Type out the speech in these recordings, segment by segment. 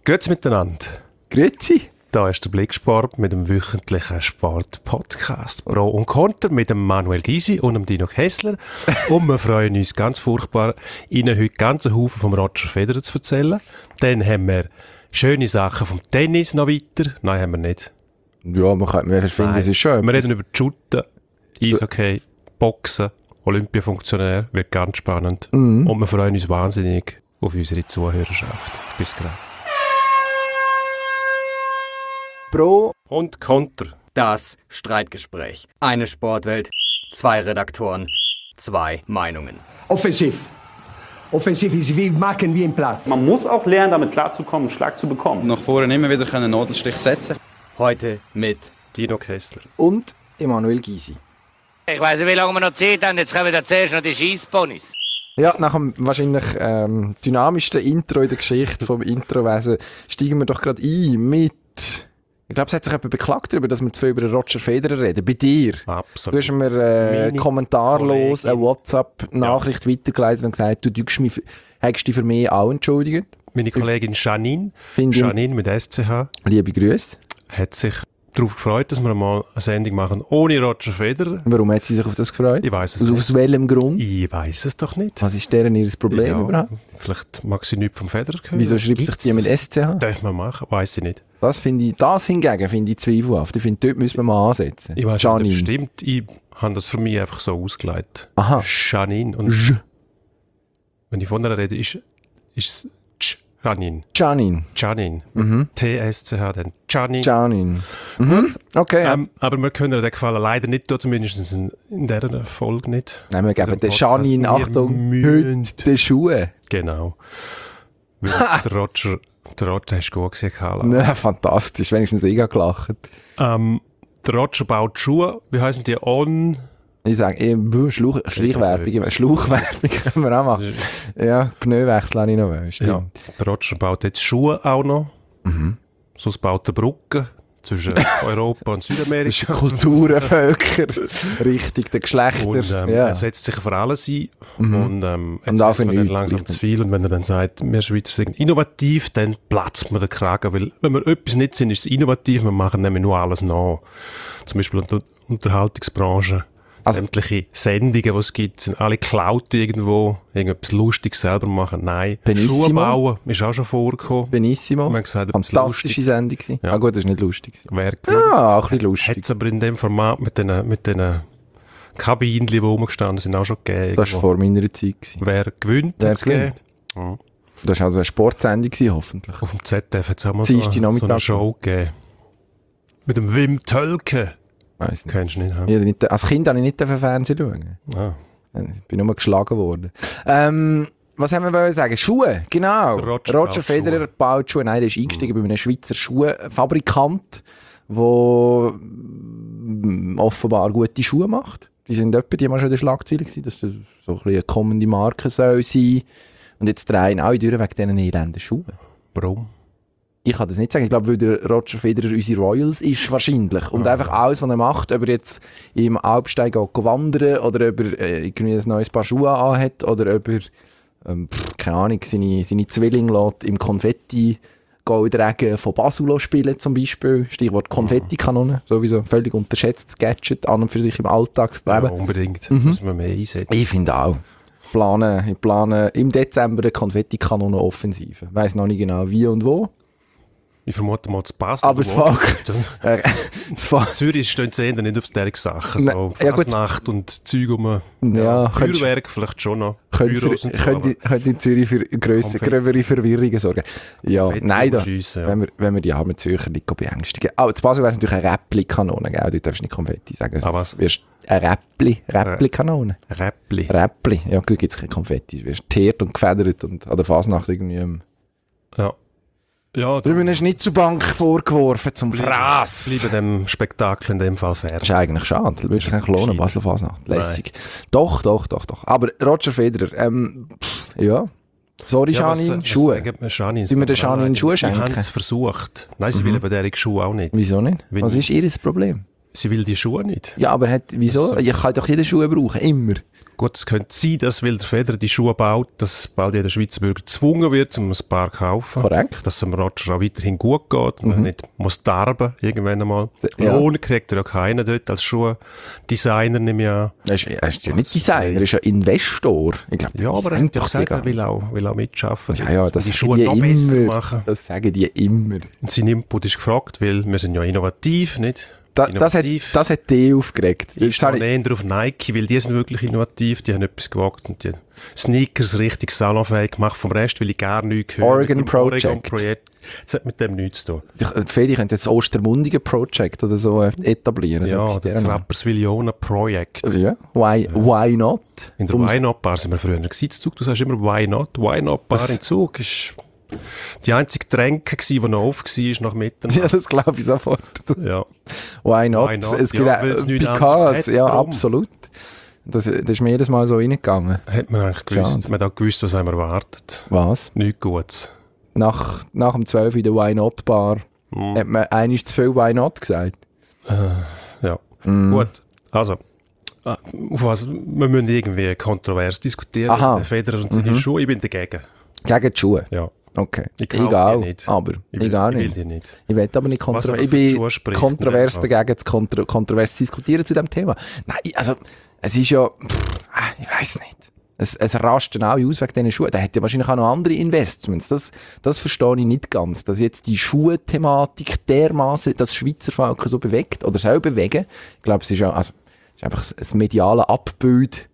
Grüezi miteinander. Grüezi. Da ist der Blicksport mit dem wöchentlichen Sport-Podcast Pro und Konter mit dem Manuel Gysi und dem Dino Kessler. Und wir freuen uns ganz furchtbar, Ihnen heute ganz einen Haufen vom Roger Federer zu erzählen. Dann haben wir schöne Sachen vom Tennis noch weiter. Nein, haben wir nicht. Ja, wir finden es ist schön. Wir reden über die Shooten, Eishockey, Boxen, Olympiafunktionär. Wird ganz spannend. Und wir freuen uns wahnsinnig auf unsere Zuhörerschaft. Bis gleich. Pro und Konter. Das Streitgespräch. Eine Sportwelt, zwei Redaktoren, zwei Meinungen. Offensiv. Offensiv ist wie machen wie im Platz. Man muss auch lernen, damit klarzukommen, einen Schlag zu bekommen. Nach vorne immer wieder einen Nadelstich setzen. Heute mit Dino Kessler. und Emanuel Gysi. Ich weiss nicht, wie lange wir noch Zeit haben. Jetzt kommen wir zuerst noch die Scheissponys. Ja, nach dem wahrscheinlich dynamischsten Intro in der Geschichte vom Introwesen steigen wir doch gerade ein mit... Ich glaube, es hat sich jemand beklagt darüber, dass wir zu viel über Roger Federer reden. Bei dir. Absolut. Du hast mir kommentarlos Kollegin. eine WhatsApp-Nachricht weitergeleitet und gesagt, du hättest dich für mich auch entschuldigt. Meine Kollegin Janine, Finde ich- Janine mit SCH, Liebe Grüße. hat sich darauf gefreut, dass wir mal eine Sendung machen ohne Roger Federer. Warum hat sie sich auf das gefreut? Ich weiss es Aus nicht. welchem Grund? Ich weiss es doch nicht. Was ist deren ihr Problem Ja, überhaupt? vielleicht mag sie nichts vom Federer hören. Wieso schreibt sich Gibt's die mit das? SCH? Darf man machen? Weiss ich nicht. Das hingegen finde ich zweifelhaft. Ich finde, dort müssen wir mal ansetzen. Ich weiss nicht, ob Janine. das stimmt. Ich habe das für mich einfach so ausgelegt. Aha. Janine. Und wenn ich von ihr rede, ist es Janine. Janine. Janine. TSCH, dann Janine. Janine. Mhm. Okay, ja. Aber wir können ihr den Gefallen leider nicht tun, zumindest in dieser Folge nicht. Nein, wir geben Also der Podcast, Janine, wir Achtung, müssen- heute die Schuhe. Genau. Weil der Roger hast du gut gesehen, Carla. Ja, fantastisch, wenigstens ich habe gelacht. Der Roger baut Schuhe, wie heißen die? Ich sage, Schleichwerbung, Schlauchwerbung können wir auch machen. Ja, Pneuwechsel habe ich noch. Ja, Stimmt. der Roger baut jetzt Schuhe auch noch. Sonst baut er Brücken zwischen Europa und Das ist Südamerika. Kulturen, Völker, richtig, der Geschlechter. Und ja. er setzt sich für alles ein. Und jetzt auch wird's für mir dann nichts. langsam zu viel. Und wenn er dann sagt, wir Schweizer sind innovativ, dann platzt mir der Kragen. Weil wenn wir etwas nicht sind, ist es innovativ. Wir machen nämlich nur alles nach. Zum Beispiel in der Unterhaltungsbranche. Also- Sämtliche Sendungen, die es gibt, sind alle geklaut irgendwo. Irgendetwas Lustiges selber machen. Nein. Benissimo. Schuhe bauen ist auch schon vorgekommen. Benissimo. Wir haben gesagt, etwas Fantastische Lustiges. Sendung gewesen. Ja. Ah gut, das war nicht lustig gewesen. Wer gewinnt? Ja, auch ein bisschen lustig. Hat es aber in dem Format mit den Kabinen, die rumgestanden sind, auch schon gegeben. Das war vor meiner Zeit gewesen. Wer gewinnt, Wer hat's gewinnt? gegeben. Das war also eine Sportsendung gewesen, hoffentlich. Auf dem ZDF hat es auch mal so Dienstag eine Nachmittag. Show gegeben. Mit dem Wim Tölke. Weiss nicht. Kennst du nicht? He? Ich habe nicht. Als Kind habe ich nicht Fernsehen schauen. Ah. Ich bin nur geschlagen worden. Was haben wir wollen sagen? Schuhe, genau. Roger Roger baut Federer Schuhe. baut Schuhe. Nein, der ist eingestiegen bei einem Schweizer Schuhfabrikant, der offenbar gute Schuhe macht. Die sind etwa die mal schon in der Schlagzeile gewesen, dass das so ein bisschen eine kommende Marke soll sein. Und jetzt drehen alle durch wegen diesen elenden Schuhen. Warum? Ich kann das nicht sagen. Ich glaube, weil der Roger Federer unsere Royals ist wahrscheinlich. Und einfach alles, was er macht, ob er jetzt im Alpstein geht wandern oder ob er irgendwie ein neues Paar Schuhe anhat oder ob er, keine Ahnung, seine Zwillinge lässt im Konfetti Goldregen von Basel spielen zum Beispiel. Stichwort Konfettikanone. Sowieso ein völlig unterschätztes Gadget an und für sich im Alltagsleben. Ja, unbedingt. Muss man mehr einsetzen. Ich finde auch. Ich plane im Dezember eine Konfettikanone-Offensive. Ich weiss noch nicht genau wie und wo. Ich vermute mal, es passt. Aber es fängt. In Zürich stehen sie eher nicht auf solche Sachen. So Ja, gut. Fasnacht und Zeug um. Ja, Feuerwerk vielleicht schon noch. Könnte Büros und so, aber in Zürich für gröbere Verwirrungen sorgen. Ja, Konfetti nein, da, schiessen, ja. wenn wir die armen Zürcher nicht beängstigen. Aber zu Basel wäre es natürlich eine Räppli-Kanone, gell? Dort darfst du nicht Konfetti sagen. Also, was? wirst eine Räppli-Kanone. Räppli. Räppli. Ja, da gibt es keine Konfetti. Du wirst geteert und gefedert und an der Fasnacht irgendwie... Ja. Ja, Du hast eine Schnitzelbank vorgeworfen zum Fraß. bleiben dem Spektakel in dem Fall Das fair. ist eigentlich schade. Das würde sich eigentlich lohnen, Basel Fasnacht. Lässig. Doch. Aber Roger Federer, ja. Sorry, Janine, Schuhe. Janine, Sollen wir der Janine Schuhe schenken? Wir haben es versucht. Nein, sie will aber deren Schuhe auch nicht. Wieso nicht? Wenn Was ich- ist ihr Problem? Sie will die Schuhe nicht. Ja, aber wieso? Ich kann doch jede Schuhe brauchen, immer. Gut, es könnte sein, dass, weil der Federer die Schuhe baut, dass bald jeder Schweizer Bürger gezwungen wird, um ein paar zu kaufen. Korrekt. Dass es dem Roger auch weiterhin gut geht und er nicht muss darben irgendwann einmal. Ja. Lohn kriegt er ja keiner dort als Schuhdesigner, nehme ich an. Er ist ja nicht Designer, er ist ja Investor. Ich glaub, Ja, aber er sind hat ja doch gesagt, sogar- er will auch mitschaffen. Ja, das die sagen Schuhe die noch besser immer. machen. Das sagen die immer. Und sein Input ist gefragt, weil wir sind ja innovativ, nicht? Das hat die aufgeregt. Ich Jetzt habe stehe eher auf Nike, weil die sind wirklich innovativ, die haben etwas gewagt und die Sneakers richtig salonfähig gemacht. Vom Rest will ich gar nichts hören. Oregon Mit dem Project. Oregon Projekt. Das hat mit dem nichts zu tun. Die Fedi könnte jetzt das Ostermundigen Project oder so etablieren. so Ja, etwas das der Art. Rapperswil-Jona Projekt. Ja, why not? In der Why Not Bar sind wir früher gewesen. Zug, du sagst immer Why Not. Why Not Bar in Zug ist die einzige Tränke gewesen, die noch offen war nach Mitternacht. Ja, das glaube ich sofort. Ja. Why not? Why not? Es gibt Ja, auch- weil es nichts anderes because, hat, ja, darum. absolut. Das ist mir jedes Mal so reingegangen. Hat man eigentlich gewusst. Schade. Man hat auch gewusst, was einem erwartet. Was? Nichts Gutes. Nach dem 12 in der Why Not Bar hat man eigentlich zu viel Why Not gesagt. Ja. Gut. Also, auf was? Wir müssen irgendwie kontrovers diskutieren. Aha. Der Federer und seine Schuhe. Ich bin dagegen. Gegen die Schuhe. Ja. Okay. Ich kaufe Egal. die nicht. Aber Ich will, egal ich will nicht. die nicht. Ich will aber nicht Was aber ich für die bin Schuhe spricht, kontrovers ne? dagegen, kontrovers zu diskutieren zu diesem Thema. Nein, also, es ist ja, ich weiß nicht. Es rasten alle aus wegen diesen Schuhen. Der hat ja wahrscheinlich auch noch andere Investments. Das verstehe ich nicht ganz. Dass jetzt die Schuhthematik dermaßen das Schweizer Volk so bewegt oder soll bewegen. Ich glaube, es ist ja, also, es ist einfach ein mediales Abbild,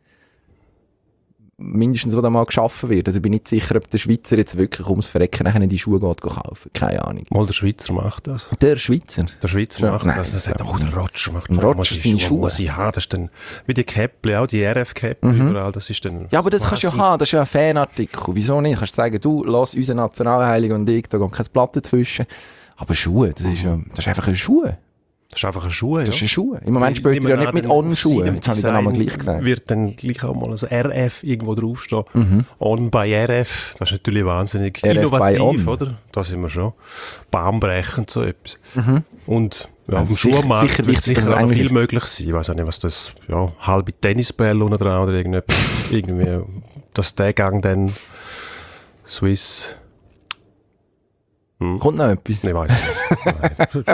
mindestens, was da mal geschaffen wird. Also ich bin nicht sicher, ob der Schweizer jetzt wirklich ums Verrecken nachher die Schuhe geht kaufen. Keine Ahnung. Mal der Schweizer macht das. Der Schweizer. Der Schweizer Ja, macht nein, das. Er sagt, oh, der Roger macht Der Roger seine Schuhe. Muss ich haben. Das ist dann, wie die Käppli, auch die RF-Käppli überall, das ist dann... Ja, aber das kannst du ja quasi- haben. Das ist ja ein Fanartikel. Wieso nicht? Kannst du sagen, du, lass unseren Nationalheiligen und ich, da geht kein Blatt dazwischen. Aber Schuhe, das ist einfach ein Schuh. Das ist einfach ein Schuh, Das ja. ist ein Schuh. Im Moment spielt er ja nicht mit On-Schuhen. Jetzt habe ich den Namen gleich gesagt. Wird dann gleich auch mal ein RF irgendwo draufstehen. On by RF. Das ist natürlich wahnsinnig RF by innovativ, On. oder? Da sind wir schon. Bahnbrechend, so etwas. Und ja, auf dem sicher- Schuhmarkt sicher wird wichtig, dass sicher es auch noch Englisch viel ist. möglich sein. Ich weiß auch nicht, was das, ja, halbe Tennisbälle unten dran oder irgendetwas. Irgendwie, dass der Gang dann Swiss... Kommt noch etwas? Ich weiß nicht.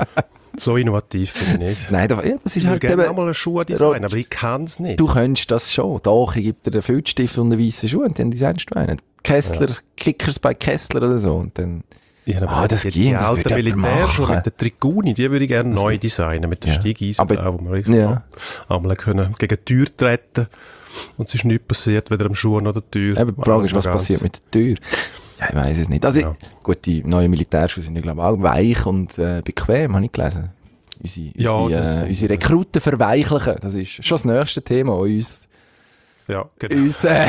So innovativ bin ich nicht. Nein, ja, das ist Ich will halt gerne eben, mal einen Schuh designen, aber ich kann es nicht. du könntest das schon. Doch, ich gebe dir den Filzstift und einen weißen Schuh und dann designst du einen. Kessler, Kickers bei Kessler oder so. Und dann, Ich habe das die ging, das alten würde jemand Militärschuhe machen. mit der Triguni, die würde ich gerne neu designen, mit der Ja. Steigeisen, Aber- wo man richtig ja. einmal können gegen die Tür treten und es ist nichts passiert, weder am Schuh noch der Tür. eben, die Frage ist, was Alles passiert mit der Tür? Ja, ich weiß es nicht. Also, Ja. gut, die neuen Militärschuhe sind ja, glaube ich, auch weich und bequem, habe ich gelesen. Ja, Unsere Rekruten verweichlichen. Das ist schon das nächste Thema, uns, Ja, genau.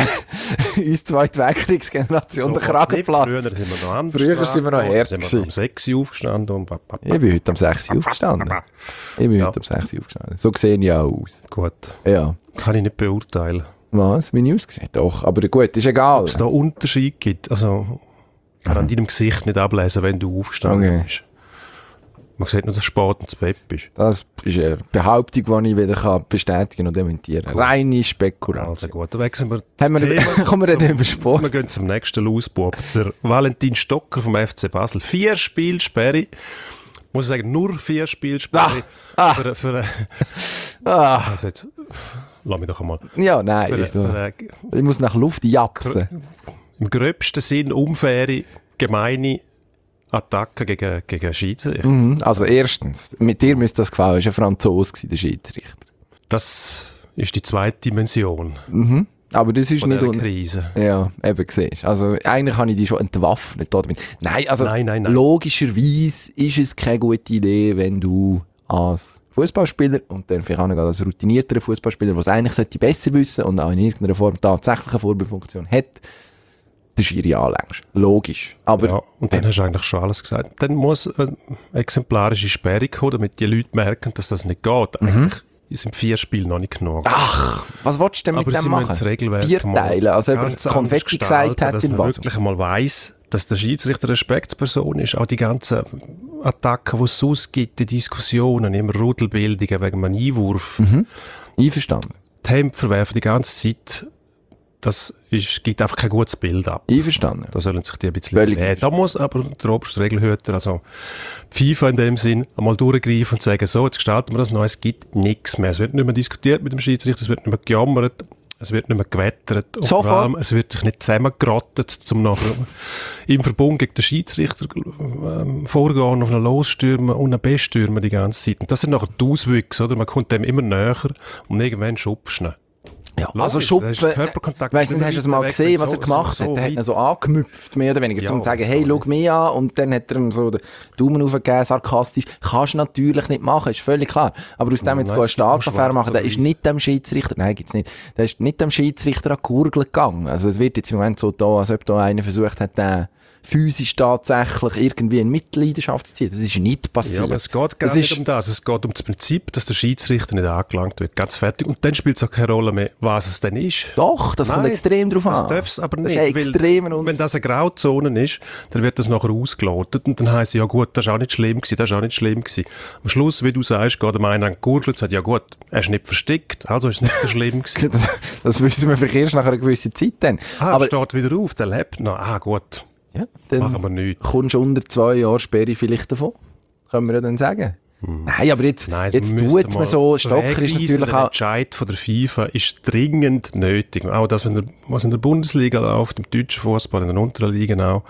uns Zweite Weltkriegsgeneration der Kragen nicht. platzt. Früher sind wir noch anders. Früher sind wir noch dran hart geworden. gewesen. Sind wir um 6 Uhr aufgestanden und Ich bin heute um 6 Uhr aufgestanden. Ich bin Ja. heute um 6 Uhr aufgestanden. So sehe ich auch aus. Gut, Ja. kann ich nicht beurteilen. Was? Wie ich ausgesehen? Doch, aber gut, ist egal. Ob es da Unterschied gibt, also ich kann an deinem Gesicht nicht ablesen, wenn du aufgestanden Okay. bist. Man sieht nur, dass du spät ins Bett bist. Das ist eine Behauptung, die ich wieder kann bestätigen und dementieren kann. Reine Also Spekulation. gut, dann wechseln wir das Haben wir, Thema. kommen wir dann über Sport? Wir gehen zum nächsten Lausbub. Der Valentin Stocker vom FC Basel. 4 Spielsperre. Muss ich sagen, nur 4 Spielsperre. Für also jetzt, lass mich doch einmal. Ja, nein. Für Ich muss nach Luft japsen. im gröbsten Sinn unfaire, gemeine Attacke gegen Schiedsrichter. Also erstens, mit dir müsste das gefallen. Er war ein Franzose, der Schiedsrichter. Das ist die zweite Dimension Aber das ist von nicht... dieser Krise. Ja, eben, siehst. Also eigentlich habe ich die schon entwaffnet. Damit. Nein, also Nein. logischerweise ist es keine gute Idee, wenn du als Fußballspieler und dann vielleicht auch noch als routinierterer Fußballspieler, der es eigentlich sollte besser wissen und auch in irgendeiner Form tatsächlich eine Vorbildfunktion hat, den Schiri anlängst. Logisch. Aber Ja, und dann hast du eigentlich schon alles gesagt. Dann muss eine exemplarische Sperre kommen, damit die Leute merken, dass das nicht geht. Eigentlich sind 4 Spiele noch nicht genug. ach, was willst du denn mit Aber dem sie müssen das machen? Regelwerk 4 Teile, also über ganz anders Konfetti gesagt gestalten, hat dass im man Wasser. wirklich einmal weiss, dass der Schiedsrichter Respektsperson ist. Auch die ganzen Attacken, die es sonst gibt, die Diskussionen, immer Rudelbildungen wegen einem Einwurf. Einverstanden. die Hemd verwerfen die ganze Zeit, gibt einfach kein gutes Bild ab. Einverstanden. Da sollen sich die ein bisschen da muss aber der oberste Regelhüter, also FIFA in dem Sinn, einmal durchgreifen und sagen, so, jetzt gestalten wir das neu, es gibt nichts mehr. Es wird nicht mehr diskutiert mit dem Schiedsrichter, es wird nicht mehr gejammert, es wird nicht mehr gewettert. Und vor allem, es wird sich nicht zusammengerottet, um nachher im Verbund gegen den Schiedsrichter vorgehen, auf einen Losstürmen und einen Bestürmen die ganze Zeit. Und das sind nachher die Auswüchse, oder? Man kommt dem immer näher und irgendwann schubst du ihn. Ja, also Schupfen, Körperkontakt. Weiss nicht, hast du es mal gesehen, was er gemacht hat? Er hat ihn so angeknüpft, mehr oder weniger, um zu sagen, hey, schau mich an, und dann hat er ihm so den Daumen aufgegeben, sarkastisch. Kannst du natürlich nicht machen, ist völlig klar. Aber aus dem jetzt eine Staatsaffäre machen, der ist nicht dem Schiedsrichter, nein, gibt's nicht, der ist nicht dem Schiedsrichter an die Gurgel gegangen. Also es wird jetzt im Moment so da, als ob da einer versucht hat, den physisch tatsächlich irgendwie in Mitleidenschaft zu ziehen. Das ist nicht passiert. Ja, aber es geht gar nicht um das. Es geht um das Prinzip, dass der Schiedsrichter nicht angelangt wird. Ganz fertig. Und dann spielt es auch keine Rolle mehr, was es denn ist. Doch, das kommt extrem drauf an. Das darf es aber nicht. Das ist extrem wenn das eine Grauzone ist, dann wird das nachher ausgelotet. Und dann heisst es, ja gut, das ist auch nicht schlimm gewesen, das ist auch nicht schlimm gewesen. Am Schluss, wie du sagst, geht der Mann an die Gurgel und sagt, ja gut, er ist nicht versteckt, also ist es nicht so schlimm gewesen. das wissen wir vielleicht erst nach einer gewissen Zeit dann. Aber er steht wieder auf, der lebt noch. Gut. Ja, dann machen wir nichts. Kommst du unter 2 Jahre Sperre vielleicht davon? Können wir ja dann sagen. Nein, aber jetzt tut man so, Stocker ist natürlich auch... Der Entscheid von der FIFA ist dringend nötig. Auch das, was in der Bundesliga läuft, im deutschen Fußball, in den unteren Ligen auch,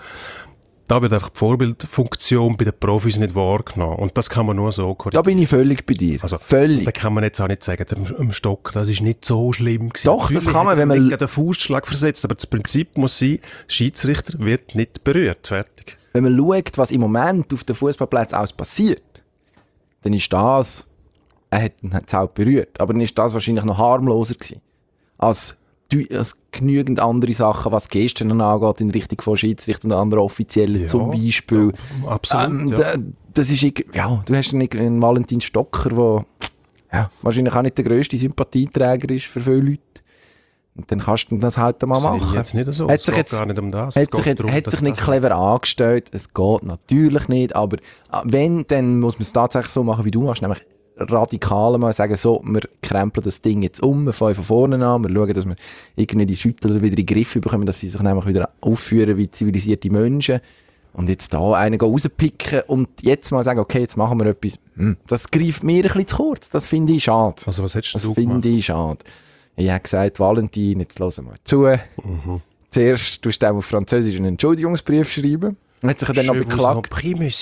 da wird einfach die Vorbildfunktion bei den Profis nicht wahrgenommen. Und das kann man nur so korrigieren. Da bin ich völlig bei dir. Also, völlig. Da kann man jetzt auch nicht sagen, dem Stocker, das ist nicht so schlimm gewesen. Doch, das kann man, wenn man... den Faustschlag versetzt, aber das Prinzip muss sein, der Schiedsrichter wird nicht berührt. Fertig. Wenn man schaut, was im Moment auf den Fußballplätzen alles passiert, dann ist das... Er hat es auch berührt, aber dann ist das wahrscheinlich noch harmloser gewesen. Als genügend andere Sachen, was Gesten angeht, in Richtung von Schiedsrichter und anderen Offiziellen, zum Beispiel. Ja, absolut, das ist, du hast einen Valentin Stocker, der wahrscheinlich auch nicht der grösste Sympathieträger ist für viele Leute. Und dann kannst du das halt mal machen. Das ist jetzt nicht so. Es geht gar nicht um das. Hat sich nicht clever angestellt. Es geht natürlich nicht, aber wenn, dann muss man es tatsächlich so machen, wie du machst, nämlich radikal mal sagen, so, wir krempeln das Ding jetzt um, wir fangen von vorne an, wir schauen, dass wir irgendwie die Schüttler wieder in den Griff bekommen, dass sie sich nämlich wieder aufführen wie zivilisierte Menschen. Und jetzt da einen rauspicken und jetzt mal sagen, okay, jetzt machen wir etwas. Das greift mir ein bisschen zu kurz. Das finde ich schade. Also was hättest du gemacht? Das finde ich schade. Ich habe gesagt, Valentin, jetzt hören wir mal zu. Zuerst tust du auf Französisch einen Entschuldigungsbrief schreiben. Und hat sich dann noch beklagt.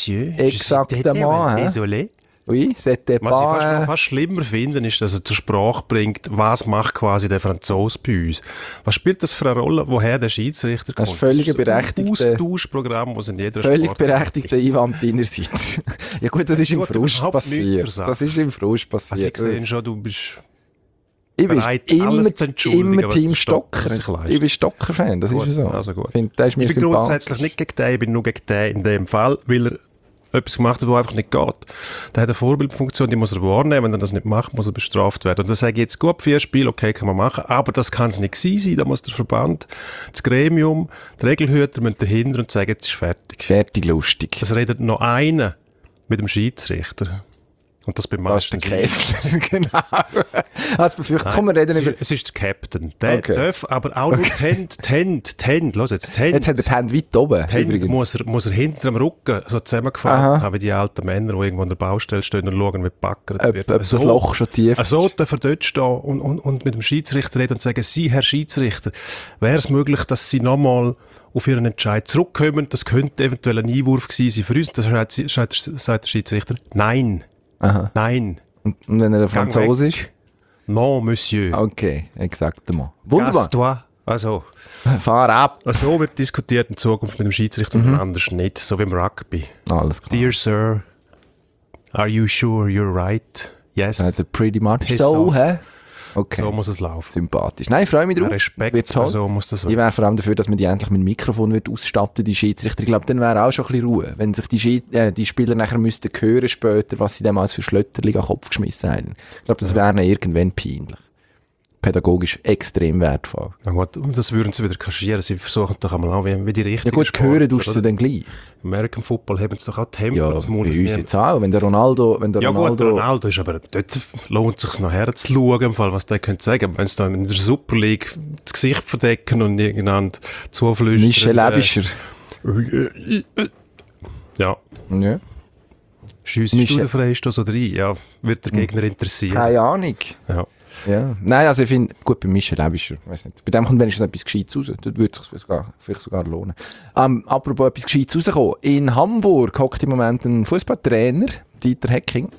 Exactement. Désolé. Oui, c'était was ich fast schlimmer finde, ist, dass er zur Sprache bringt, was macht quasi der Franzose bei uns. Was spielt das für eine Rolle, woher der Schiedsrichter kommt? Das ist völlig berechtigt. Ein Austauschprogramm, das in jeder völlig berechtigter Einwand deinerseits. Ja gut, das ist im Frust passiert. Das ist im Frust passiert. Also ich sehe schon, du bist bereit, alles zu entschuldigen, immer Team Stocker. Ich bin Stocker-Fan, das ist so. Also gut. Ich bin grundsätzlich nicht gegen den, ich bin nur gegen den in dem Fall, weil er etwas gemacht hat, was einfach nicht geht. Der hat eine Vorbildfunktion, die muss er wahrnehmen. Wenn er das nicht macht, muss er bestraft werden. Und das sage ich jetzt gut, 4 Spiele, okay, kann man machen, aber das kann es nicht sein. Da muss der Verband, das Gremium, der Regelhüter müssen dahinter und sagen, jetzt ist fertig. Fertig, lustig. Es redet noch einer mit dem Schiedsrichter. Und das beim meisten. Das ist der Kessler, genau. Also befürchtet, komm, wir reden über... Es ist der Captain. Der darf aber auch nur die Hände. Los jetzt, die Hände. Jetzt hat er die Hände weit oben, übrigens. Muss er hinter dem Rücken so zusammengefallen haben, wie die alten Männer, die irgendwo an der Baustelle stehen und schauen, wie gebackert wird. Ob das Loch schon tief ist. So darf er dort stehen und mit dem Schiedsrichter reden und sagen, Sie, Herr Schiedsrichter, wäre es möglich, dass Sie nochmal auf Ihren Entscheid zurückkommen? Das könnte eventuell ein Einwurf gewesen sein für uns. Das sagt der Schiedsrichter, nein. Aha. Nein. Und wenn er ein Franzose ist? Non, Monsieur. Okay, exactement. Wunderbar. Casse-toi. Also, fahr ab. So wird diskutiert in Zukunft mit dem Schiedsrichter und anders nicht, so wie im Rugby. Alles klar. Dear Sir, are you sure you're right? Yes. Pretty much so, hä? Okay. So muss es laufen. Sympathisch. Nein, ich freue mich drauf. Respekt, so muss das sein. Ich wäre vor allem dafür, dass man die endlich mit dem Mikrofon wird ausstatten, die Schiedsrichter. Ich glaube, dann wäre auch schon ein bisschen Ruhe, wenn sich die Spieler nachher müssten hören später, was sie dem als für Schlötterli an den Kopf geschmissen haben. Ich glaube, das wäre ihnen irgendwann peinlich. pädagogisch extrem wertvoll. Na gut, und das würden sie wieder kaschieren. Sie versuchen doch einmal auch, wie die richtigen Ja gut, Sportler, hören tust du oder? dann gleich. American Football haben sie doch auch Tempo. Ja, das bei muss uns nicht- jetzt auch. Wenn der Ronaldo... Ja gut, Ronaldo ist aber, dort lohnt es sich noch herzuschauen, im Fall, was der könnte sagen. Wenn sie da in der Super League das Gesicht verdecken und irgendeinander zuflüstern. Michel Ebischer. Ja. Ja. Schüsse Michel- du den Freistoß oder rein? Ja, wird der Gegner interessieren. Keine Ahnung. Ja. Ja. Nein, also ich finde, gut, bei Michel Ebischer, weiss nicht. Bei dem kommt wenigstens etwas Gescheites raus. Dort würde es sich vielleicht sogar lohnen. Apropos etwas Gescheites rauskommen. In Hamburg hockt im Moment ein Fußballtrainer, Dieter Hecking.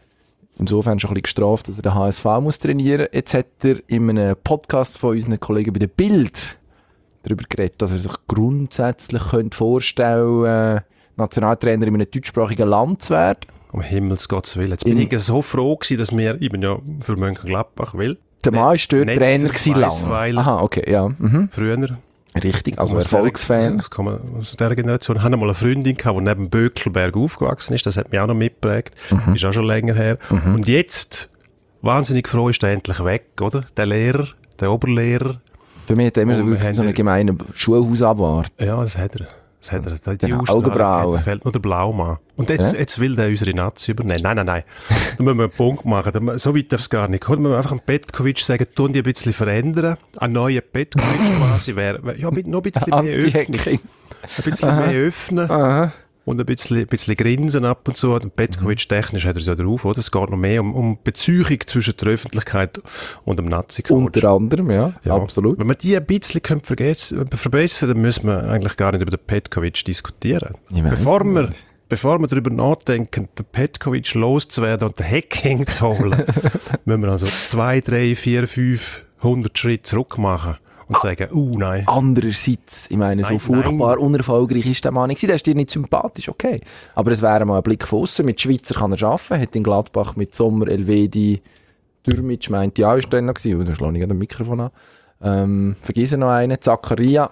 Insofern schon ein bisschen gestraft, dass er den HSV muss trainieren muss. Jetzt hat er in einem Podcast von unseren Kollegen bei der Bild darüber geredet, dass er sich grundsätzlich vorstellen könnte, Nationaltrainer in einem deutschsprachigen Land zu werden. Um Himmels Gottes Willen. Jetzt bin ich so froh gewesen, dass ich bin ja für Mönchengladbach will. Der Mann war dort Netzer, Trainer lange. Weissweiler. Aha, okay, ja. Mhm. Früher. Richtig, also Aus dieser- Erfolgsfan. Aus dieser Generation. Ich hatte mal eine Freundin, die neben Bökelberg aufgewachsen ist. Das hat mich auch noch mitgeprägt. Ist auch schon länger her. Und jetzt, wahnsinnig froh, ist er endlich weg, oder? Der Lehrer, der Oberlehrer. Für mich hat er immer so, Und wir wirklich haben so einen gemeinen Schulhausabwart. Ja, das hat er. Das hat er. Die Den Ausstrahlung Augenbrauen. fehlt nur der Blaumann. Und jetzt will der unsere Nazi übernehmen. Nein. Da müssen wir einen Punkt machen. So weit darf es gar nicht. Können wir einfach einen Petkovic sagen, tun die ein bisschen verändern. Ein neuer Petkovic quasi wäre. Ja, noch ein bisschen mehr öffnen. Anti-Hacking. Ein bisschen mehr öffnen. Aha. Und ein bisschen grinsen ab und zu. Und Petkovic technisch hat er es ja drauf, oder? Es geht noch mehr um Beziehung zwischen der Öffentlichkeit und dem Nazi-Coach. Unter anderem, ja, absolut. Wenn wir die ein bisschen verbessern, dann müssen wir eigentlich gar nicht über den Petkovic diskutieren. Ich weiss Bevor wir darüber nachdenken, den Petkovic loszuwerden und den Hacking zu holen, müssen wir also 2, 3, 4, 5, 100 Schritte zurück machen und sagen, nein. Andererseits, ich meine, so Nein, furchtbar unerfolgreich ist der Mann nicht gewesen. Der ist dir nicht sympathisch, okay. Aber es wäre mal ein Blick von aussen. Mit Schweizer kann er arbeiten. Hat in Gladbach mit Sommer, Elvedi, Dürmitsch, meint ja, ist dann noch gewesen. Da schlage ich das Mikrofon an. Vergiss noch einen, Zakaria.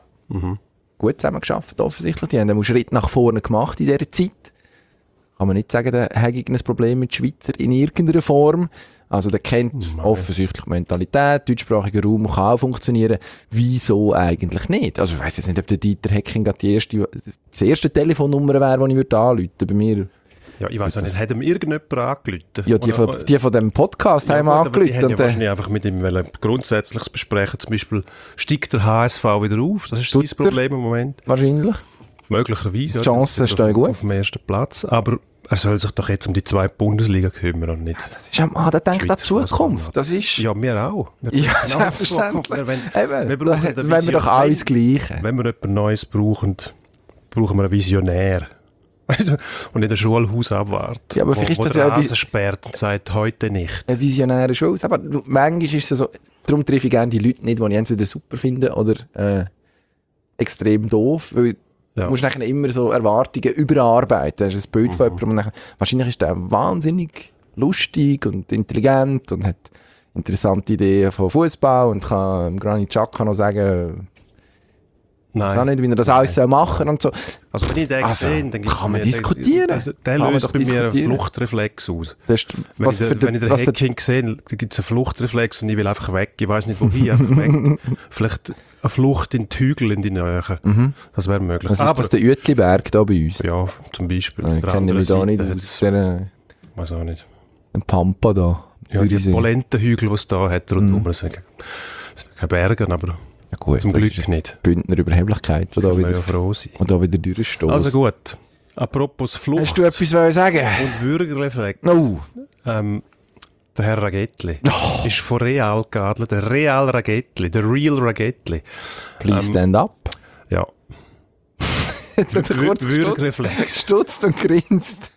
Gut zusammengearbeitet, offensichtlich. Die haben einen Schritt nach vorne gemacht in dieser Zeit. Kann man nicht sagen, der hat ein Problem mit Schweizer in irgendeiner Form. Also der kennt offensichtlich die Mentalität, deutschsprachiger Raum kann auch funktionieren. Wieso eigentlich nicht? Also ich weiss jetzt nicht, ob der Dieter Hecking das erste Telefonnummer wäre, die ich anrufen würde. Bei mir. Ja, ich weiß auch nicht, hat ihm irgendjemand angerufen? Ja, die von dem Podcast haben wir gut, aber die angerufen. haben ja wahrscheinlich einfach mit ihm Grundsätzliches besprechen. Zum Beispiel, steigt der HSV wieder auf? Das ist Tut sein Problem im Moment. wahrscheinlich. Möglicherweise. Die Chancen das ist stehen gut. Auf dem ersten Platz. Aber er soll sich doch jetzt um die 2 Bundesliga kümmern und nicht. Das ist der denkt an die Schweizer Zukunft. Das ist... Ja, wir auch. Wir Ja, denken auch an die selbstverständlich. Zukunft. Eben, wir brauchen da wollen wir doch alles Gleiche. Wenn wir etwas Neues brauchen, brauchen wir einen Visionär. Und nicht ein Schulhaus abwarten. Ja, aber vielleicht ist das der ja ein Rasen sperrt und sagt, heute nicht. Ein visionärer Schuss. Aber manchmal ist es so... Darum treffe ich gerne die Leute nicht, die ich entweder super finde oder extrem doof. Weil du musst nachher immer so Erwartungen überarbeiten. Das ist ein Bild von jemandem. Und nachher, wahrscheinlich ist der wahnsinnig lustig und intelligent und hat interessante Ideen von Fußball und kann Granit Xhaka noch sagen... Ich weiß auch nicht, wie er das alles machen soll und so. Also wenn ich den sehe, dann gibt's kann man mir- diskutieren. Der Kann man löst doch bei mir einen diskutieren. Fluchtreflex aus. Das ist, Wenn ich den Hacking sehe, dann gibt es einen Fluchtreflex und ich will einfach weg. Ich weiß nicht wohin, einfach weg. Vielleicht eine Flucht in die Hügel in die Nähe. Das wäre möglich. Was ist das, der Uetliberg da bei uns? Ja, zum Beispiel. Ich Auf der kenne mich da anderen nicht Seite aus. hat's- Der Weiß auch nicht. Pampa da. Ja, würde die ich sagen. Polentenhügel, die es da hat, rundum. Das sind keine Berge, aber Ja, gut, zum das Glück ist jetzt nicht. Bündner Überheblichkeit, die da können wir wieder, ja froh sein. und da wieder durchstoßt. Also gut. Apropos Flucht Hast du etwas wollen sagen? und Würgerreflex. Oh, Der Herr Ragetli ist von Real geadelt. Der Real Ragetli, der Real Ragetli. please stand up. Ja, Jetzt hat er kurz Würgereflex. gestutzt und grinst.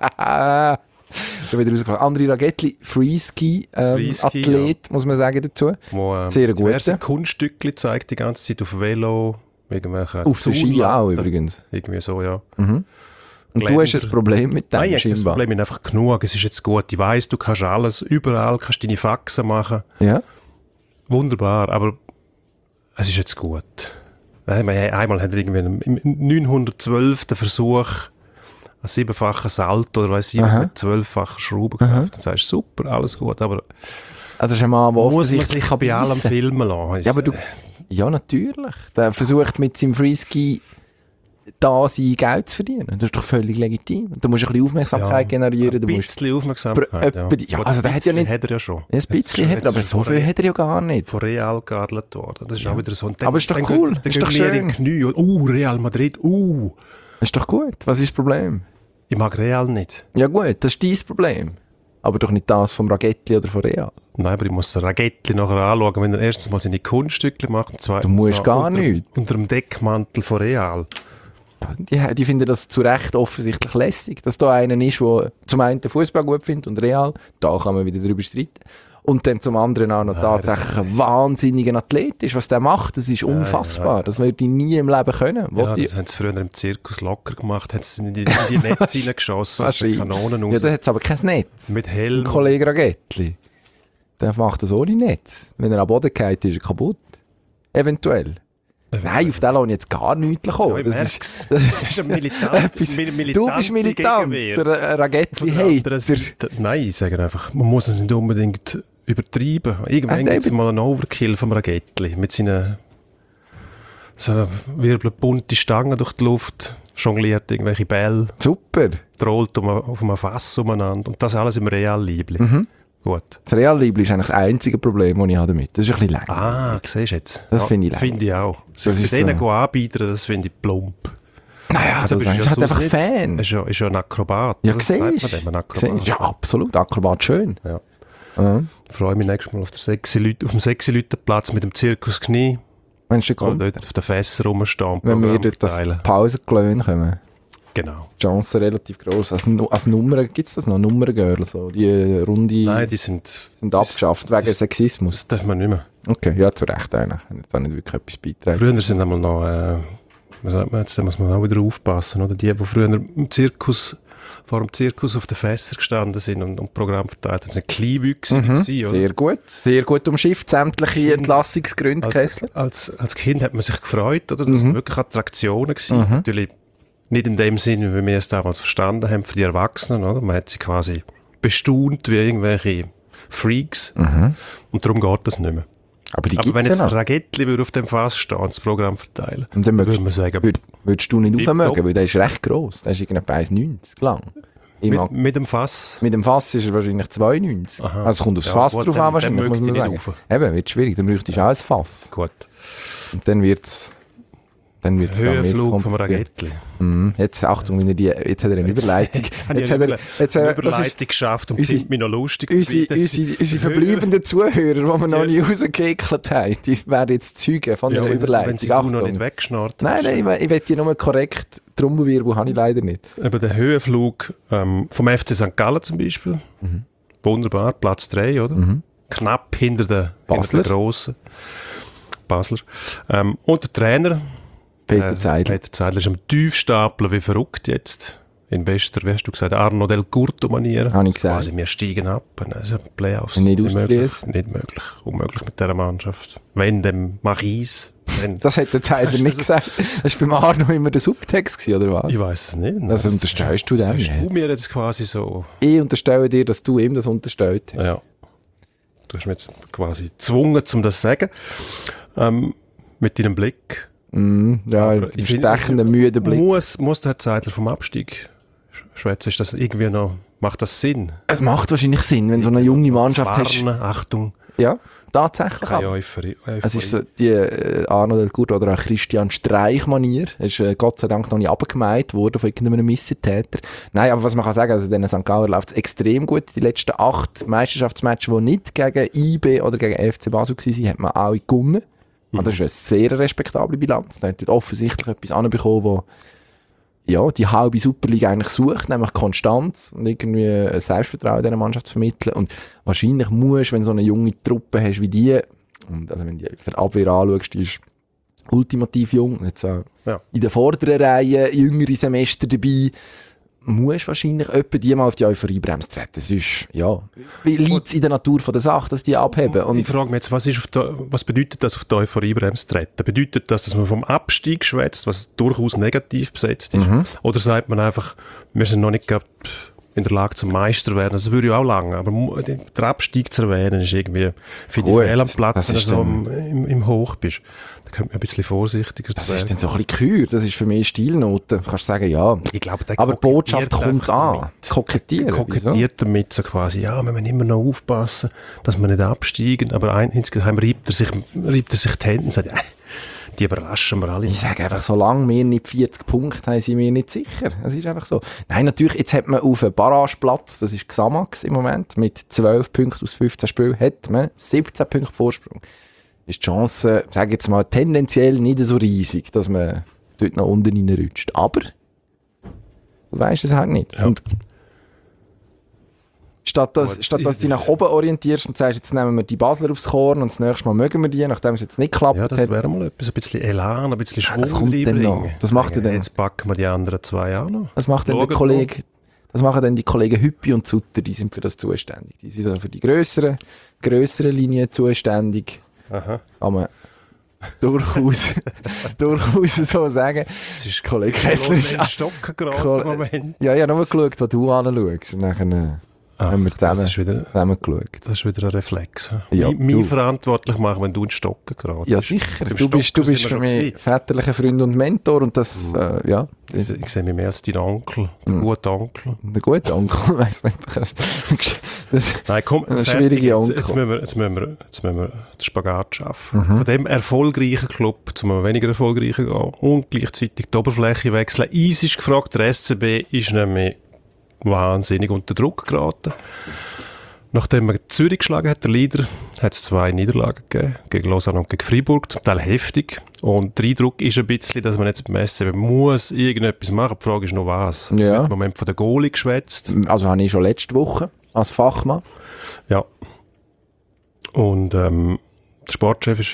Schon wieder rausgefallen. André Ragetli, Freeski-Athlet, muss man sagen dazu. Wo Sehr gut. diverse Kunststücke zeigt die ganze Zeit auf Velo, irgendwelche Auf der Ski auch Zulatten. übrigens. Irgendwie so, ja. Und du hast ein Problem mit dem, Nein, ich habe das scheinbar. Problem ist einfach genug. Es ist jetzt gut. Ich weiss, du kannst alles, überall kannst deine Faxen machen. Ja? Wunderbar, aber es ist jetzt gut. Einmal hat er irgendwie im 912. Versuch einen 7-fachen Salto oder weiss ich was mit 12-fachen Schrauben gekauft. Dann sagst du, super, alles gut, aber Also ist ein Mann, der Muss man offensichtlich sich bei allem beißen. filmen lassen. Ja, aber ja, natürlich. Der versucht mit seinem Freeski da sein Geld zu verdienen. Das ist doch völlig legitim. Du musst ein bisschen Aufmerksamkeit generieren. Du Ein musst bisschen Aufmerksamkeit, Ja, also der hat ja nicht... Hat er ja schon. Ein bisschen hat er, aber so viel hat er ja gar nicht. Von Real geadelt worden. Das ist auch wieder so ein... Aber ist doch cool. Dann Ist doch gehen wir in schön. die Knie. Real Madrid. Ist doch gut. Was ist das Problem? Ich mag Real nicht. Ja gut, das ist dein Problem. Aber doch nicht das vom Ragetti oder von Real. Nein, aber ich muss den Ragetti nachher anschauen, wenn er erstens mal seine Kunststücke macht und zweitens Du musst noch gar nichts. unter dem Deckmantel von Real. Die finden das zu Recht offensichtlich lässig, dass da einer ist, der zum einen den Fußball gut findet und Real, da kann man wieder darüber streiten. Und dann zum anderen auch noch tatsächlich ein wahnsinniger Athlet ist. Was der macht, das ist unfassbar. Das würde ich nie im Leben können. Ja, das haben sie früher im Zirkus locker gemacht, haben sie in die Netze reingeschossen, aus den Kanonen raus. Ja, da hat es aber kein Netz. Mit Helm. Ein Kollege Ragettli, der macht das ohne Netz. Wenn er am Boden geht, ist er kaputt. Eventuell. Nein, auf den lasse ich jetzt gar nichts kommen. Ja, ich merk's. das ist ein militant. Du bist militant. Der Ragettli-Hater. Nein, ich sage einfach, man muss es nicht unbedingt übertreiben. Irgendwann gibt es mal einen Overkill vom Ragettli mit seinen so wirbeln bunte Stangen durch die Luft, jongliert irgendwelche Bälle, Super. trollt auf einem Fass umeinander und das alles im Real-Liebling. Gut. Das Real-Liebling ist eigentlich das einzige Problem, das ich habe damit. Das ist ein bisschen länger. Ah, siehst du jetzt? Das finde ich Finde ich auch. Das Sich ist bei denen so. anbieten, das finde ich plump. Naja, das bist du ist ja halt sonst einfach nicht. Fan. Ist ja ein Akrobat. Ja, oder? siehst Sagt man dem, ein Akrobat? Ja, absolut. Akrobat schön. Ja. Ja. Ich freue mich nächstes Mal auf dem 6-Leute-Platz mit dem Zirkus Knie. Meinst du, Oder kommt, dort auf den Fässern rumstehen. wenn wir dort das Pausengelöhn kommen? Genau. Die Chance relativ gross. Als Nummer, gibt es das noch? Nummerngirl? So, die Runde Nein, die sind abgeschafft wegen Sexismus. Das darf man nicht mehr. Okay, ja, zu Recht eigentlich. Haben jetzt auch nicht wirklich etwas beitragen. Früher sind einmal noch, was sagt man jetzt, da muss man auch wieder aufpassen, oder? Die früher vor dem Zirkus auf den Fässern gestanden sind und Programm verteilt haben, sind Kleinwüchsige gewesen, oder? Sehr gut. Sehr gut umschifft. Sämtliche Entlassungsgründe, Kessler. Als Kind hat man sich gefreut, oder? Das waren wirklich Attraktionen gewesen. Natürlich nicht in dem Sinne, wie wir es damals verstanden haben, für die Erwachsenen, oder? Man hat sie quasi bestaunt wie irgendwelche Freaks. Und darum geht das nicht mehr. Aber die Aber gibt wenn es jetzt ja der noch. Ragettli würde auf dem Fass stehen und das Programm verteilen, Und dann würde man sagen, würdest du nicht Tipptopp. aufmögen, weil der ist recht gross. Der ist irgendwie 1,90 lang. mit dem Fass. Mit dem Fass ist er wahrscheinlich 2,90. Aha. Also es kommt aufs Ja, Fass gut, drauf dann- an wahrscheinlich, dann muss man möchte ich sagen. nicht rauf. Eben, wird schwierig. Dann bräuchtest du auch ein Fass. Gut. Und dann wird es Höhenflug vom Ragettli. Jetzt, Achtung, wenn jetzt hat er eine Überleitung. Jetzt habe ich hat er- eine das ist Überleitung geschafft und unsere- findet mich noch lustig. unsere verbleibenden Zuhörer, die wir noch nicht rausgeekelt haben, die werden jetzt Zeugen von einer Wenn Überleitung. sie du noch Achtung. nicht weggeschnarrt Nein, ich will die nur korrekt Trommelwirbel habe ich leider nicht. Eben der Höhenflug vom FC St. Gallen zum Beispiel. Wunderbar, Platz 3, oder? Knapp hinter den Basler. Grossen. Basler. Und der Trainer, Peter Zeidler. Peter Zeidler ist am Tiefstapeln wie verrückt jetzt. In bester, wie hast du gesagt, Arno Del Curto-Manier. Habe ich gesagt. Quasi, wir steigen ab. Also Playoffs. Nicht möglich. auszuschliessen. Nicht möglich. Unmöglich mit dieser Mannschaft. Wenn, dann mach ich's. Wenn. Das hat der Zeidler nicht gesagt. Das war beim Arno immer der Subtext gewesen, oder was? Ich weiß es nicht. Das unterstellst du dem Hast du nicht. mir jetzt quasi so... Ich unterstelle dir, dass du ihm das unterstellt hast. Ja. Du hast mich jetzt quasi gezwungen, um das zu sagen. Mit deinem Blick. Ja, Aber im ich finde, stechenden, müden Blick. Muss der Herr Zeidler vom Abstieg schwätzen? Ist das irgendwie noch... Macht das Sinn? Es macht wahrscheinlich Sinn, wenn du so eine junge Mannschaft hast. Warnen, Achtung, Ja, tatsächlich. keine aber. Euphorie. Es ist so die Arno Del Curto oder auch Christian Streich-Manier. Es ist Gott sei Dank noch nicht abgemeint worden von irgendeinem Missetäter. Nein, aber was man kann sagen, also den St. Galler läuft es extrem gut. Die letzten 8 Meisterschaftsmatches, die nicht gegen IB oder gegen FC Basel waren, hat man auch gewonnen. Und das ist eine sehr respektable Bilanz. Da hat dort offensichtlich etwas anbekommen, wo ja, die halbe Superliga eigentlich sucht, nämlich Konstanz und irgendwie ein Selbstvertrauen dieser Mannschaft zu vermitteln. Und wahrscheinlich musst du, wenn du so eine junge Truppe hast wie die, und also wenn du die Abwehr anschaust, die ist ultimativ jung, jetzt Ja. in der vorderen Reihe jüngere Semester dabei, musst wahrscheinlich etwa die mal auf die Euphoriebremse treten. Das ist, ja, liegt es in der Natur von der Sache, dass die abheben. Ich Und frage mich jetzt, was bedeutet das, auf die Euphoriebremse treten? Bedeutet das, dass man vom Abstieg schwätzt, was durchaus negativ besetzt ist? Oder sagt man einfach, wir sind noch nicht gerade in der Lage zum Meister werden. Das würde ja auch lange, aber den Abstieg zu erwähnen ist irgendwie, finde ich, fehl am Platz, wenn du so im Hoch bist. Da könnte man ein bisschen vorsichtiger Das ist dann so ein bisschen Kür, das ist für mich Stilnote. Kannst du sagen, ja. Ich glaube, aber die Botschaft kommt an. Kokettiert damit so quasi, ja, wir müssen immer noch aufpassen, dass wir nicht absteigen, aber insgesamt reibt er sich die Hände und sagt, die überraschen wir alle. Ich sage einfach, solange wir nicht 40 Punkte haben, sind wir nicht sicher. Es ist einfach so. Nein, natürlich, jetzt hat man auf einem Barrageplatz, das ist Xamax im Moment, mit 12 Punkten aus 15 Spielen, hat man 17 Punkte Vorsprung. Ist die Chance, sage jetzt mal, tendenziell nicht so riesig, dass man dort noch unten reinrutscht. Aber du weißt es halt nicht. Ja. Und statt dass du dich nach oben orientierst und sagst, jetzt nehmen wir die Basler aufs Korn und das nächste Mal mögen wir die, nachdem es jetzt nicht klappt. Ja, das wäre mal etwas, ein bisschen Elan, ein bisschen Schwung das kommt dann noch. Das macht dann. Jetzt packen wir die anderen 2 auch noch. Das macht dann der Kollege. Das machen dann die Kollegen Hüppi und Sutter, die sind für das zuständig. Die sind so für die grösseren Linien zuständig. Aha. Kann man durchaus so sagen. Das ist Kollege Kessler ist auch Stocken gerade im Moment. Ja, ich habe nur geschaut, was du anschaust. Und dann haben wir zusammen geschaut. Das ist wieder ein Reflex. Ja, mich verantwortlich machen, wenn du in Stocken gerade Ja, sicher. Du bist für mich väterlicher Freund und Mentor. Und das, ja. Ich sehe mich mehr als dein Onkel, der gute Onkel. Der gute Onkel, weiss nicht. Nein, komm, ein schwieriger Onkel. Jetzt müssen wir den Spagat schaffen. Von dem erfolgreichen Club zu einem weniger erfolgreichen gehen und gleichzeitig die Oberfläche wechseln. Eins ist gefragt, der SCB ist nämlich wahnsinnig unter Druck geraten. Nachdem man Zürich geschlagen hat, der Leader, hat es 2 Niederlagen gegeben, gegen Lausanne und gegen Freiburg, zum Teil heftig. Und der Eindruck ist ein bisschen, dass man jetzt beim SCB muss irgendetwas machen. Die Frage ist noch was. Ja. Es wird im Moment von der Goalie geschwätzt. Also habe ich schon letzte Woche als Fachmann. Ja. Und der Sportchef ist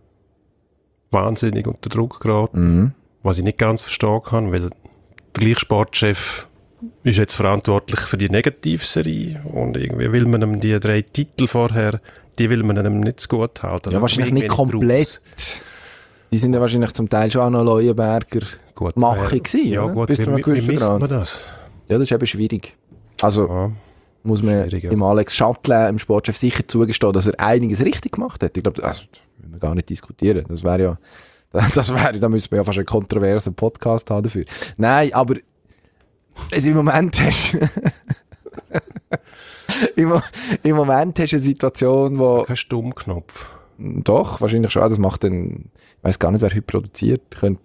wahnsinnig unter Druck geraten, was ich nicht ganz verstehen kann, weil der gleiche Sportchef ist jetzt verantwortlich für die Negativserie und irgendwie will man ihm die 3 Titel vorher, die will man ihm nicht zu gut halten. Ja, wahrscheinlich nicht komplett. Die sind ja wahrscheinlich zum Teil schon auch noch Leuenberger Mache gewesen. Ja, oder? gut, Bis zu einem wie misst man das? Ja, das ist eben schwierig. Also Ja, muss man schwierig, ja. dem Alex Schattler, dem Sportchef, sicher zugestehen, dass er einiges richtig gemacht hat. Ich glaube, das müssen wir gar nicht diskutieren. Das wäre ja, da müssen wir ja fast einen kontroversen Podcast haben dafür. Nein, aber im Moment hast im Moment hast du eine Situation, wo... kein Stummknopf. Doch, wahrscheinlich schon. Das macht dann... Ich weiss gar nicht, wer heute produziert.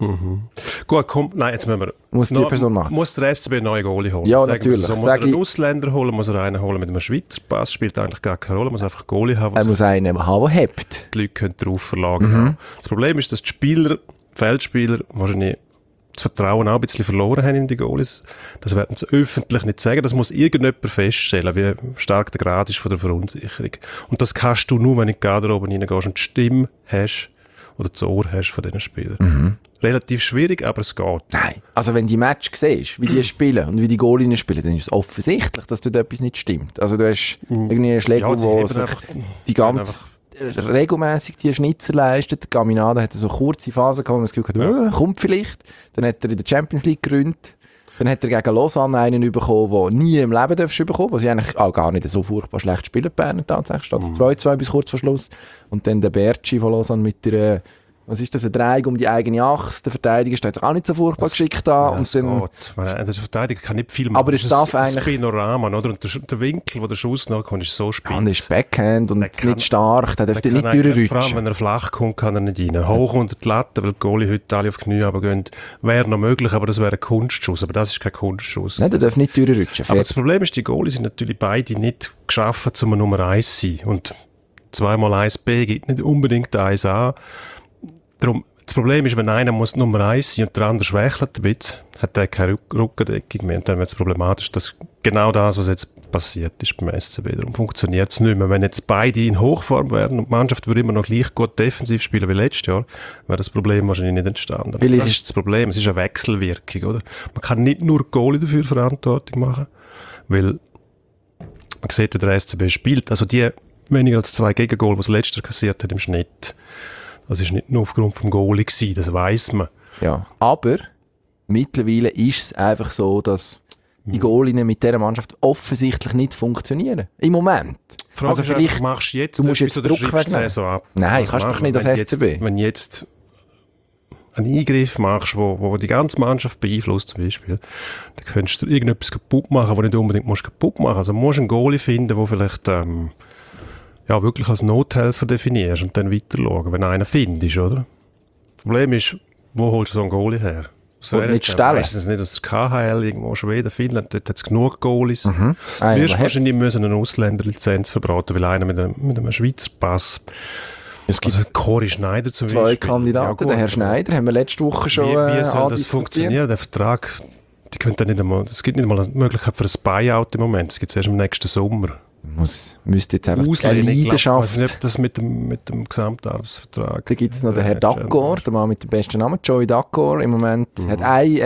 Gut, komm, nein, jetzt müssen wir... Muss die Person machen. Muss der SCB einen neuen Goalie holen? Ja, Sagen wir natürlich. so. Muss er einen Ausländer holen? Muss er einen holen mit einem Schweizer Pass? Spielt eigentlich gar keine Rolle. Muss einfach einen Goalie haben, Er muss einen haben, der hebt. die Leute können drauf verlagern. Das Problem ist, dass die Spieler, die Feldspieler, wahrscheinlich das Vertrauen auch ein bisschen verloren haben in die Goalies. Das werden sie öffentlich nicht sagen. Das muss irgendjemand feststellen, wie stark der Grad ist von der Verunsicherung. Und das kannst du nur, wenn du in die Garderobe reingehst und die Stimme hast oder das Ohr hast von diesen Spielern. Relativ schwierig, aber es geht. Nein. Also wenn du die Match siehst, wie die spielen und wie die Goalinnen spielen, dann ist es offensichtlich, dass dort etwas nicht stimmt. Also du hast irgendwie einen Schläger, der sich die ganze regelmäßig die Schnitzer leistet. Gaminada hat so kurze Phasen gehabt, wo man das Gefühl hat, kommt vielleicht. Dann hat er in der Champions League gegründet. Dann hat er gegen Lausanne einen bekommen, den nie im Leben bekommen darfst, was sie eigentlich auch gar nicht so furchtbar schlecht spielen, Berner tatsächlich. Statt 2-2 bis kurz vor Schluss. Und dann der Berci von Lausanne mit der, was ist das, eine Drehung um die eigene Achse. Der Verteidiger steht sich auch nicht so furchtbar geschickt an. Ja, und dann, der Verteidiger kann nicht viel machen. aber es darf das eigentlich... Panorama, oder? Und der Winkel, wo der Schuss nachkommt, ist so spitz. Ja, und er ist Backhand und nicht stark, der dürfte nicht Vor allem, durchrutschen. wenn er flach kommt, kann er nicht rein. Hoch unter die Latte, weil die Goalie heute alle auf die Knie runtergehen. Wäre noch möglich, aber das wäre ein Kunstschuss. Aber das ist kein Kunstschuss. Nein, der darf nicht durchrutschen. Aber das Problem ist, die Goalies sind natürlich beide nicht geschaffen, zum Nummer 1 zu sein. Und 2x1b gibt nicht unbedingt 1a. Darum, das Problem ist, wenn einer muss Nummer 1 sein und der andere schwächelt ein bisschen, hat er keine Rückendeckung mehr. Und dann wird es problematisch, dass genau das, was jetzt passiert ist beim SCB, darum funktioniert es nicht mehr. Wenn jetzt beide in Hochform wären und die Mannschaft würde immer noch gleich gut defensiv spielen wie letztes Jahr, wäre das Problem wahrscheinlich nicht entstanden. Aber das ist das Problem, es ist eine Wechselwirkung, oder? Man kann nicht nur Goalie dafür Verantwortung machen, weil man sieht, wie der SCB spielt. Also die weniger als 2 Gegengol, die das letzte kassiert hat im Schnitt, das war nicht nur aufgrund vom Goalie gewesen, das weiss man. Ja, aber mittlerweile ist es einfach so, dass die Goalien mit dieser Mannschaft offensichtlich nicht funktionieren. Im Moment. Frage also vielleicht, machst du jetzt du musst jetzt Druck wegnehmen. Ab? Nein, kannst du doch nicht als SCB. Wenn jetzt einen Eingriff machst, wo die ganze Mannschaft beeinflusst zum Beispiel, dann könntest du irgendetwas kaputt machen, was nicht unbedingt kaputt machen. Also musst du einen Goalie finden, der vielleicht wirklich als Nothelfer definierst und dann weiter schauen, wenn du einen findest, oder? Das Problem ist, wo holst du so einen Goalie her? So und nicht stellen. Meistens nicht aus der KHL, irgendwo Schweden, Finnland, dort hat es genug Goalies. Du Einer, wirst wahrscheinlich müssen eine Ausländerlizenz verbraten, weil einer mit einem Schweizer Pass. Es gibt Corey Schneider zum zwei Beispiel. Kandidaten. Ja, Der Herr Schneider haben wir letzte Woche schon Wie soll das diskutiert. funktionieren? Der Vertrag, die können nicht einmal, es gibt nicht mal eine Möglichkeit für ein Buyout im Moment. Das gibt es erst im nächsten Sommer. Müsste jetzt einfach Auslehnen, keine ich Leidenschaft. weiß nicht, ob das mit dem Gesamtarbeitsvertrag. Da gibt es noch den Herr Dacor, der Mann mit dem besten Namen, Joey Dacor. Im Moment hat ein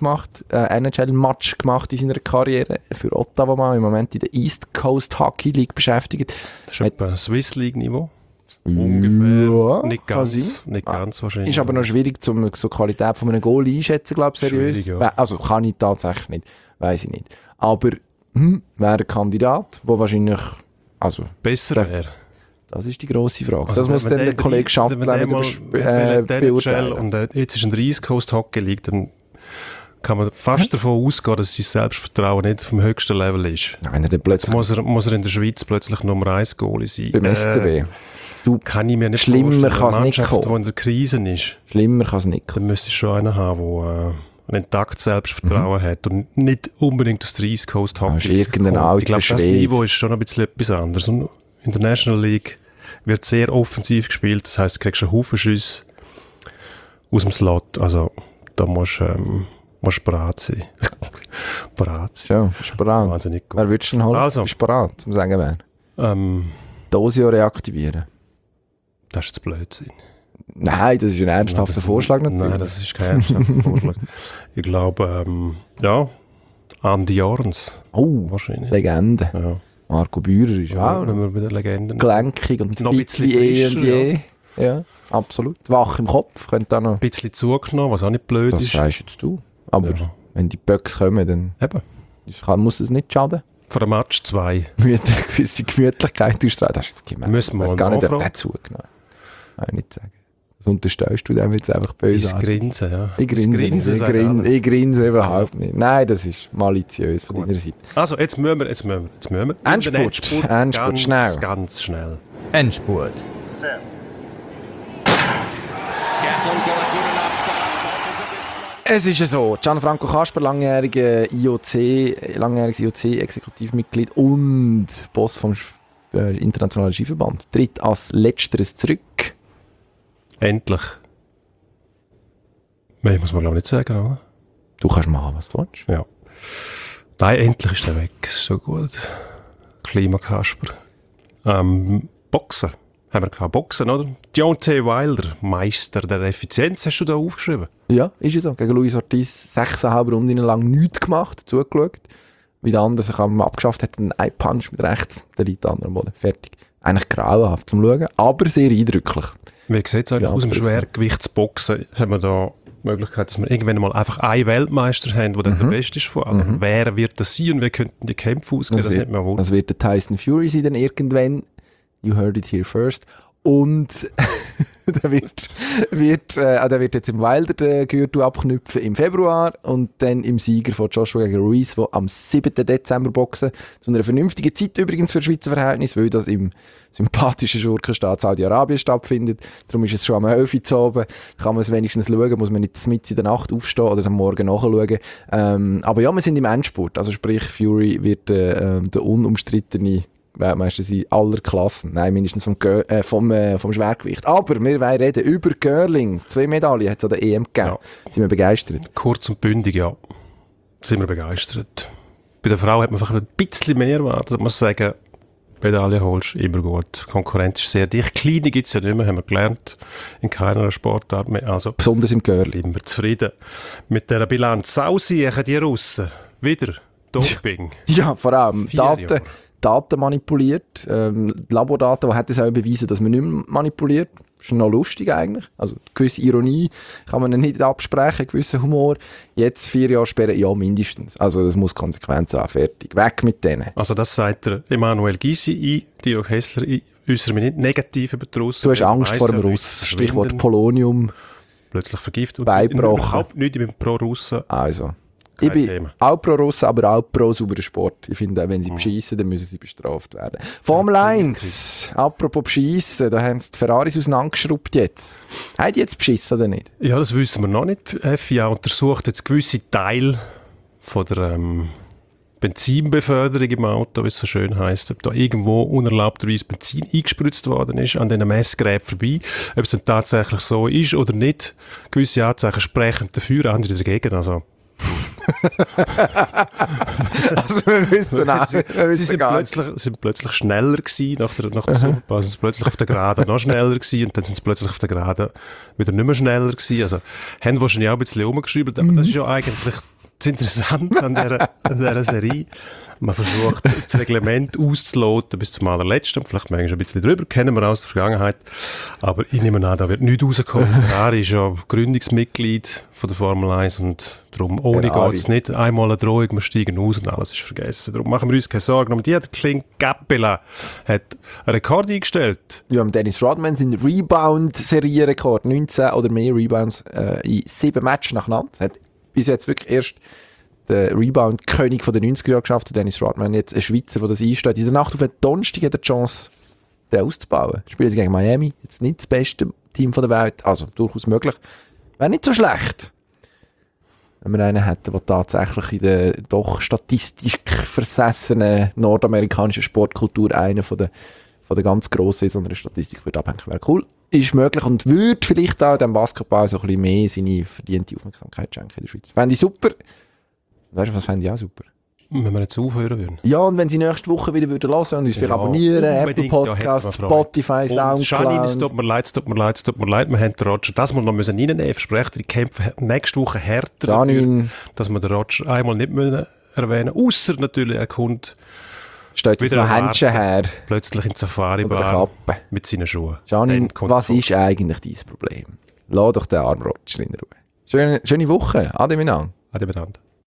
NHL-Match gemacht in seiner Karriere für Ottawa mal. Im Moment in der East Coast Hockey League beschäftigt. Das ist etwa Swiss League-Niveau. Ungefähr. Ja, nicht ganz wahrscheinlich. Ist aber noch schwierig, so die Qualität von einem Goal einschätzen, glaube ich, seriös. Schwierig, ja. Also kann ich tatsächlich nicht. Weiss ich nicht. Aber wäre ein Kandidat, der wahrscheinlich... Also, besser wäre. das ist die grosse Frage. Also das muss dann der Kollege Schattler beurteilen. Und jetzt ist in der East Coast Hockey League, dann kann man fast davon ausgehen, dass sein Selbstvertrauen nicht vom höchsten Level ist. Wenn er dann plötzlich Muss er in der Schweiz plötzlich Nummer 1 Goalie sein. beim SCB. Kann ich mir nicht Schlimmer vorstellen. kann es Eine nicht Mannschaft, kommen. die in der Krise ist, Schlimmer kann es nicht kommen. dann müsste es schon einen haben, der ein intaktes Selbstvertrauen hat und nicht unbedingt aus der East Coast Hockey Das ist irgendein kommt. alter Ich glaube, das Schwede. Niveau ist schon ein bisschen etwas anderes. Und in der National League wird sehr offensiv gespielt. Das heisst, du kriegst einen Haufen Schüsse aus dem Slot. Also da musst du bereit sein. Bereit sein. Ja, bist bereit. Wahnsinnig gut. Wer würdest du denn holen? Also. Bist du bereit, zum sagen wer? Dosio reaktivieren. Das ist jetzt Blödsinn. Nein, das ist ein ernsthafter Vorschlag natürlich. Nein, das ist kein ernsthafter Vorschlag. Ich glaube, Andi Jorns. Oh, Wahrscheinlich. Legende. Ja. Marco Bührer ist auch Wenn wir bei den Legenden gelenkig und noch ein fit bisschen wie eh und frischer, je. Ja, absolut. Wach im Kopf, könnte auch noch... ein bisschen zugenommen, was auch nicht blöd Das ist. sagst jetzt du. Aber Ja. wenn die Böcks kommen, dann Eben. muss es nicht schaden. Für ein Match 2. Eine gewisse Gemütlichkeit ausstrahlen. Das ist jetzt gemein. Müssen wir Ich weiss mal gar nicht, ob nachfragen. der zugenommen hat. Nein, nicht sagen. Das unterstellst du dem jetzt einfach böse Das an. Grinsen, ja. Ich grinse nicht. sagt alles. Ich grinse überhaupt nicht. Nein, das ist maliziös von deiner Seite. Also, jetzt müssen wir. Endspurt, ganz, schnell. Ganz schnell. Endspurt. Es ist ja so, Gianfranco Kasper, langjähriges IOC-Exekutivmitglied und Boss vom Internationalen Skiverband, tritt als Letzteres zurück. Endlich. Mehr muss man glaube ich nicht sagen, oder? Du kannst machen, was du willst. Ja. Nein, endlich ist er weg. Das ist so gut. Klimakasper. Boxen. Haben wir gehabt. Boxen, oder? Deontay Wilder, Meister der Effizienz, hast du da aufgeschrieben? Ja, ist es so. Gegen Luis Ortiz 6,5 Runden lang nichts gemacht, zugeschaut. Wie der andere sich abgeschafft hat, einen Eye-Punch mit rechts, der liegt an am Boden. Fertig. Eigentlich grauenhaft zum Schauen, aber sehr eindrücklich. Wie sieht es eigentlich Ja, aus dem absolut. Schwergewichtsboxen? Haben wir da die Möglichkeit, dass wir irgendwann mal einfach einen Weltmeister haben, der dann der Beste ist von allen? Wer wird das sein und wie könnten die Kämpfe aussehen? Das nicht mehr wohl. Das wird der Tyson Fury sein dann irgendwann. You heard it here first. Und der wird jetzt im Wilder den Gürtel abknüpfen im Februar und dann im Sieger von Joshua gegen Ruiz, der am 7. Dezember boxen. Zu einer vernünftigen Zeit übrigens für Schweizer Verhältnis, weil das im sympathischen Schurkenstaat Saudi-Arabien stattfindet. Darum ist es schon am 11 Uhr zu oben. Kann man es wenigstens schauen, muss man nicht mitten in der Nacht aufstehen oder es am Morgen nachschauen. Aber ja, wir sind im Endspurt. Also sprich, Fury wird der unumstrittene Weltmeister sein aller Klassen. Nein, mindestens vom Schwergewicht. Aber wir wollen reden über Curling. 2 Medaillen hat es an der EM gegeben. Ja. Sind wir begeistert? Kurz und bündig, ja. Sind wir begeistert. Bei der Frau hat man einfach ein bisschen mehr erwartet. Man muss sagen, Medaille holst, immer gut. Die Konkurrenz ist sehr dicht. Kleine gibt es ja nicht mehr, haben wir gelernt. In keiner Sportart mehr. Also, Besonders im Curling. sind wir zufrieden mit dieser Bilanz. Sausiechen, die Russen. Wieder Doping. Ja, vor allem 4 Jahre. Daten manipuliert. Labordaten, die hätten es auch beweisen, dass man nicht mehr manipuliert. Ist noch lustig eigentlich. Also gewisse Ironie kann man nicht absprechen, gewisser Humor. Jetzt 4 Jahre sperren, ja mindestens. Also das muss Konsequenz haben, fertig. Weg mit denen. Also das sagt der Emanuel Gysi ein, Dino Kessler, ich äußere mich nicht negativ über die Russen. Du hast Angst vor dem Russ. Stichwort Polonium. Plötzlich vergiftet und Beibrochen. überhaupt nicht, ich bin pro Russen. Also. Kein Ich bin Thema. auch pro Russen, aber auch pro sauberen Sport. Ich finde, auch wenn sie beschissen, dann müssen sie bestraft werden. Formel 1. Apropos beschissen, da haben sie die Ferraris auseinandergeschraubt jetzt. Haben die jetzt beschissen oder nicht? Ja, das wissen wir noch nicht. Die FIA untersucht jetzt gewisse Teile von der Benzinbeförderung im Auto, wie es so schön heisst, ob da irgendwo unerlaubterweise Benzin eingespritzt worden ist, an diesen Messgeräten vorbei. Ob es dann tatsächlich so ist oder nicht. Gewisse Anzeichen sprechen dafür, andere dagegen. Also, Also wir wissen auch. sie sind plötzlich schneller gewesen nach der Sommerpause, sind sie plötzlich auf der Geraden noch schneller gewesen und dann sind sie plötzlich auf der Geraden wieder nicht mehr schneller gewesen. Also haben wahrscheinlich auch ein bisschen rumgeschrieben, aber das ist ja eigentlich das Interessante an dieser Serie. Man versucht, das Reglement auszuloten bis zum allerletzten, vielleicht manchmal ein bisschen drüber, kennen wir aus der Vergangenheit. Aber ich nehme an, da wird nichts rauskommen. Ferrari ist ja Gründungsmitglied von der Formel 1 und darum, ohne geht es nicht. Einmal eine Drohung, wir steigen aus und alles ist vergessen. Darum machen wir uns keine Sorgen. Und die Clint Cappela hat einen Rekord eingestellt. Ja, Dennis Rodman sind Rebound-Serienrekord. 19 oder mehr Rebounds in 7 Matches nacheinander. Hat bis jetzt wirklich erst der Rebound-König der 90er Jahre geschafft, Dennis Rodman, jetzt ein Schweizer, der das einsteht. In der Nacht auf den Donnerstag hat er die Chance, den auszubauen. Spielen sie gegen Miami, jetzt nicht das beste Team der Welt, also durchaus möglich. Wäre nicht so schlecht, wenn wir einen hätten, der tatsächlich in der doch statistisch versessenen nordamerikanischen Sportkultur einer von der ganz grossen ist, sondern eine Statistik würde abhängen. Wäre cool. Ist möglich und würde vielleicht auch dem Basketball so ein bisschen mehr seine verdiente Aufmerksamkeit schenken in der Schweiz. Fände ich super. Weißt du, was fände ich auch super? Wenn wir jetzt aufhören würden. Ja, und wenn sie nächste Woche wieder hören würden und uns vielleicht abonnieren, Apple Podcasts, Spotify, Janine, Soundcloud. es tut mir leid. Wir haben den Roger das mal noch reinnehmen müssen. Versprechen, die kämpfen nächste Woche härter Janine, dass wir den Roger einmal nicht mehr erwähnen müssen. Ausser natürlich, er kommt steht jetzt wieder noch Händchen her. plötzlich in die Oder Safari-Bar Kappe. mit seinen Schuhen. Janine, Dann kommt was er ist eigentlich dein Problem? Lass doch den armen Roger in Ruhe. Schöne Woche. Ade miteinander. Ade miteinander.